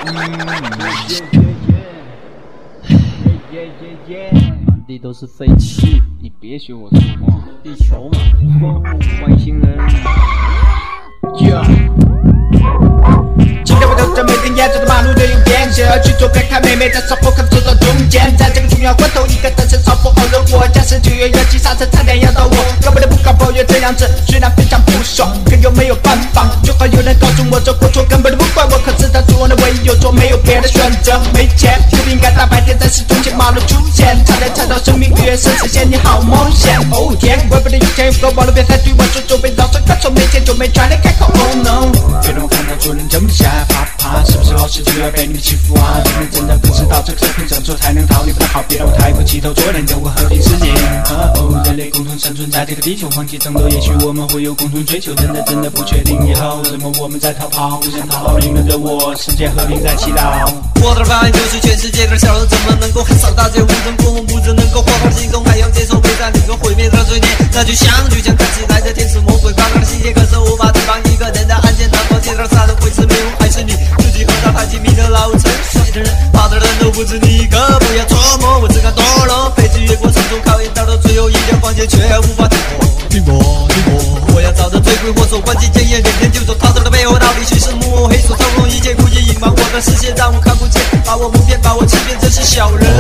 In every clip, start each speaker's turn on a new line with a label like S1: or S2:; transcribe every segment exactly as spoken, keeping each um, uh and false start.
S1: 满地都是废气，
S2: 你别学我说话。
S1: 地球嘛，
S2: 哦，外星人。
S1: 呀。
S3: 今天我走在每天沿着的马路的右边，想要去左边看妹妹在窗户看走到中间，在这个重要关头，一个单身嘲讽好人我驾驶就有要急刹车，差点压到我，搞不得不敢抱怨这样子，虽然非常不爽，可又没有办法，就好有人告诉我这过错根本都不怪我，可是他做的唯一有错，没有别的选择，没钱就不应该大白天在市中心马路出现，差点踩到生命越深实现，你好冒险，哦天，怪不得以前有个网络变态对我说就被老师歌手没钱就没权利开口 ，Oh no， 别让我看到做人这么瞎，怕怕是不是老师就要被你们欺负啊？你们真的不知道这个社会怎么做才能逃离不得好，别让我太过气头，做人有个和平世界。哦，人类共同生存在这个地球，放弃争斗，也许我们会有共同追求，真的真的不确定以后怎么我们在逃跑，不想讨好你们的我，世界和平在祈祷。
S4: 我的答案就是全世界的小人怎么能够横扫大街，无人过问，不只能够活好心中，还要接受被占领和毁灭的罪孽。那就像就像看起来的天使魔鬼刚刚的细节，可是无法抵挡一个人的案件，难道第二杀人会是没有还是你自己和他太亲密的老成熟的人，怕的人都不止你一个，不要琢磨，我只敢堕落，飞机越过重重考验，到了最后一条防线却无法突破。听我听我，我要找到罪魁祸首，关机检验，两天就走，逃走的背后到底虚实幕后黑手操控一切，故意隐瞒我的视线，让我看不见，把我蒙骗，把我欺骗，这是小人。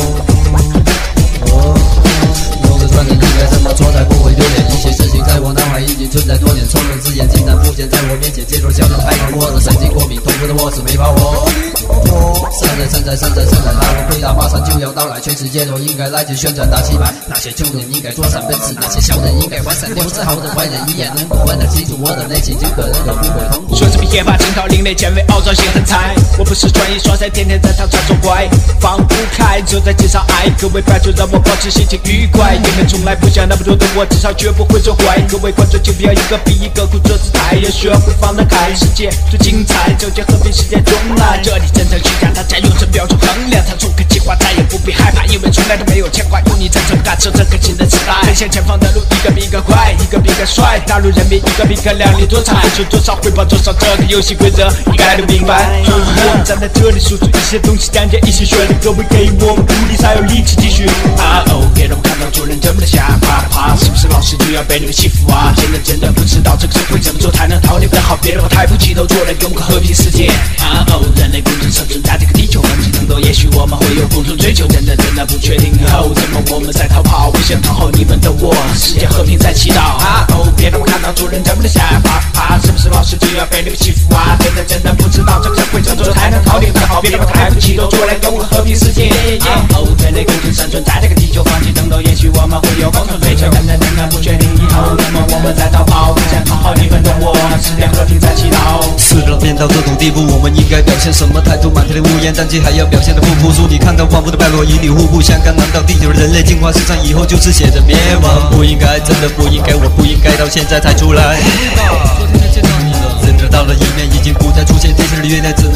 S5: 弄着穿着应该怎么做才不会丢脸？一些事情在我脑海已经存在多年，从容自演，竟然浮现在我面前，接受小人害怕我的神经过敏，痛苦的我是没把握。现在现在现在现在，大陆回答马上就要到来，全世界都应该来自宣传大气派。那些穷人应该坐上奔驰，那些小人应该换上六字好人，坏人一眼能够分得清楚我的内心，就可能都不会痛苦。
S3: 说这么野吧，惊涛另类，见为傲娇性很菜。我不是专业双赛，天天在操场作怪，放不开，走在街上爱。各位拜托让我保持心情愉快，你们从来不想那么多的我，至少绝不会做坏。各位观众就不要一个比一个故作姿态，要学会放得开，世界最精彩，走进和平世界中来。这里真正虚假，大家用这标准衡量，他做个计划再也不必害怕，因为从来都没有牵挂，用你真诚感受这个新的时代。奔向前方的路，一个比一个快，一个比一个帅，大陆人民一个比一个靓丽多彩，付出多少回报多少，这个游戏规则应该都明白。就是我们站在这里，输出一些东西，讲解一些旋律，各位给我们鼓励，才有力气继续。啊哦，别让我看到做人这么的瞎，怕怕是不是老师就要被你们欺负啊？真的真的不知道这个社会怎么做才能逃离不好，别让我太不记头，做人拥个和平世界。啊哦，人类共同生存在这个地球，放弃争斗，也许我们会有共同追求，真的真的不确定以后怎么我们在逃跑，不想讨好你们的我，世界和平在祈祷。啊哦，别让我看到做人这么的瞎，怕怕是不是老师就要被你们欺负啊？真的真的不知道这个社会怎么做才能逃离不好，别让我太不记头，做人拥个和平世界。啊哦，人类共同生存在这个地球，放弃争斗，也许我们会有共同追求，真的真的不确定以后怎么我们在逃跑，不想讨好你们的我，世界和平在祈祷。
S4: 事到变到这种地步，我们应该表现什么态度？满天的乌烟瘴气，还要表现得不服输？你看到万物的败落，与你互不相干，难道地球的人类进化史上以后就是写着灭亡？不应该，真的不应该，我不应该到现在才出来。昨天才见到你的，真的到了一面已经不再出现，电视里原来只